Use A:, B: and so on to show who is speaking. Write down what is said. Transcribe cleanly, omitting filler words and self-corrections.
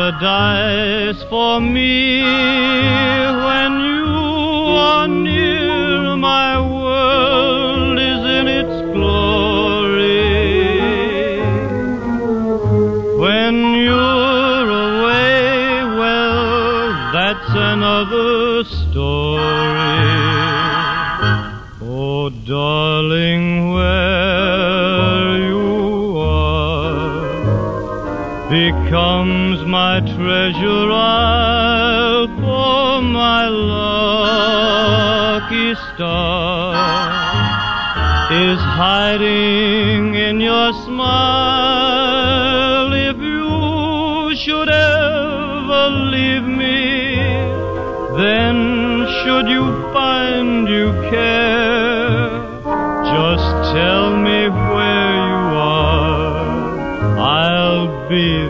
A: paradise for me. When you are near, my world is in its glory. When you're away, well, that's another story. Oh, darling, where you are becomes my treasure. I'll pour my lucky star is hiding in your smile. If you should ever leave me, then should you find you care, just tell me where you are. I'll be